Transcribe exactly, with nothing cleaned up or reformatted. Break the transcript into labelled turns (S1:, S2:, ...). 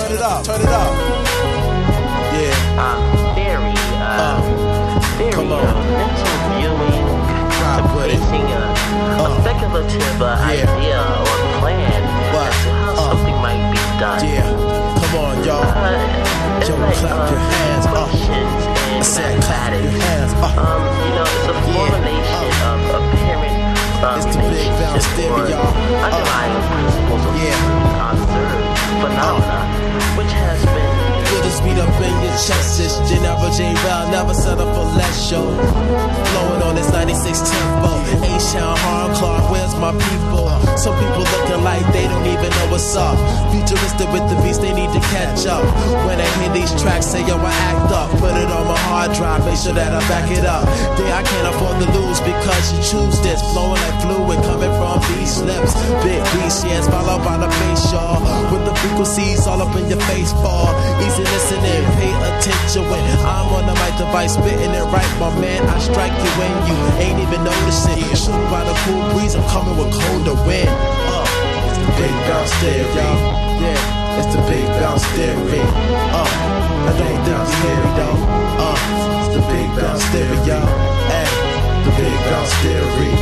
S1: Turn it up, turn it up. Yeah.
S2: Uh, very, uh, uh very
S1: come on.
S2: Uh, mental viewing, contemplating a,
S1: uh,
S2: a speculative uh,
S1: yeah.
S2: idea or plan
S1: what?
S2: as to how
S1: uh,
S2: something might be done.
S1: Yeah, come on, y'all.
S2: Uh, it's
S1: Yo,
S2: like,
S1: clap
S2: uh,
S1: your hands up.
S2: questions
S1: I
S2: and
S1: said clap your
S2: mathematics.
S1: hands up.
S2: Um, you know, it's a formulation
S1: yeah. uh,
S2: of apparent um,
S1: it's the big bounce theory, y'all. Uh,
S2: underlying principles of
S1: yeah.
S2: observed phenomena, uh, which has been
S1: Builders beat up in your chest. It's Geneva J. Bell, never settle for less, yo. Flowing on this ninety-six tempo. H-Town, Harlem, Clark, where's my people? Some people looking like they don't even know what's up. Futuristic with the beats, they need to catch up. When I hear these tracks, say yo, I act up. Put it on my hard drive, make sure that I back it up. Then I can't afford to lose because you choose this. Flowing like fluid coming from these lips. Big beats, yes, followed by the bass, y'all. With the frequencies all up in your face, fall. Easy listening, pay attention when I'm on the mic device, spitting it right, my man. I strike you when you ain't even noticing. Shoot by the cool breeze, I'm coming with colder wind. Uh, it's the big bounce theory, y'all. Yeah, it's the big bounce theory. Uh, I don't think you hear me though. Uh, it's the big bounce theory, y'all. Hey, the big bounce theory.